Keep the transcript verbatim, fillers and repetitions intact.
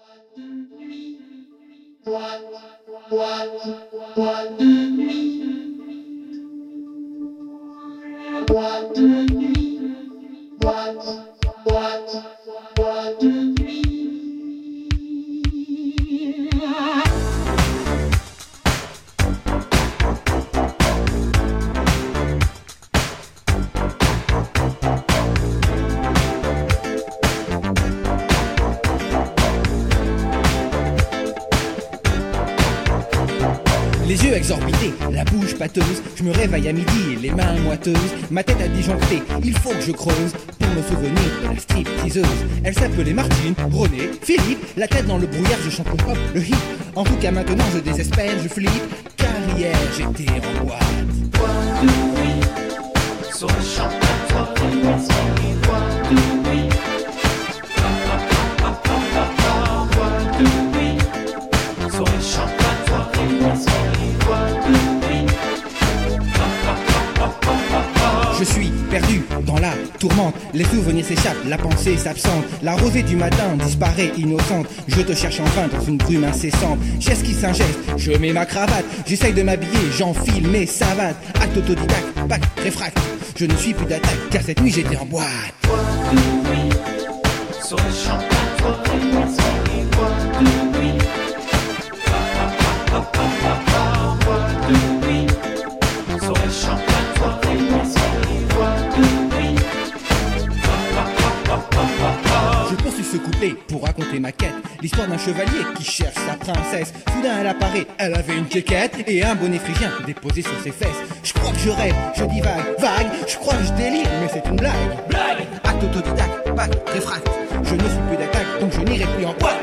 Les yeux exorbités, la bouche pâteuse, je me réveille à midi et les mains moiteuses, ma tête a disjoncté, il faut que je creuse pour me souvenir de la stripteaseuse. Elle s'appelait Martine, René, Philippe, la tête dans le brouillard, je chante le pop, le hip. En tout cas maintenant je désespère, je flippe, car hier j'étais en boîte. Boîte de nuit, sur le champêtre des Whisky, boîte de nuit. Boîte de nuit, sur le champêtre des Whisky. Je suis perdu dans la tourmente, les souvenirs s'échappent, la pensée s'absente, la rosée du matin disparaît innocente, je te cherche en vain dans une brume incessante, j'esquisse un geste, je mets ma cravate, j'essaye de m'habiller, j'enfile mes savates, acte autodidacte, bac, réfract, je ne suis plus d'attaque, car cette nuit j'étais en boîte. Boîte de nuit, sur le champêtre des Whisky, boîte de nuit. Boîte de nuit, sur le champêtre des Whisky. Je poursuis ce couplet pour raconter ma quête, l'histoire d'un chevalier qui cherche sa princesse. Soudain elle apparaît, elle avait une quéquette et un bonnet phrygien déposé sur ses fesses. Je crois que je rêve, je divague, vague, je crois que je délire, mais c'est une blague. Blague, acte autodidacte, bac, réfract. Je ne suis plus d'attaque, donc je n'irai plus en boîte.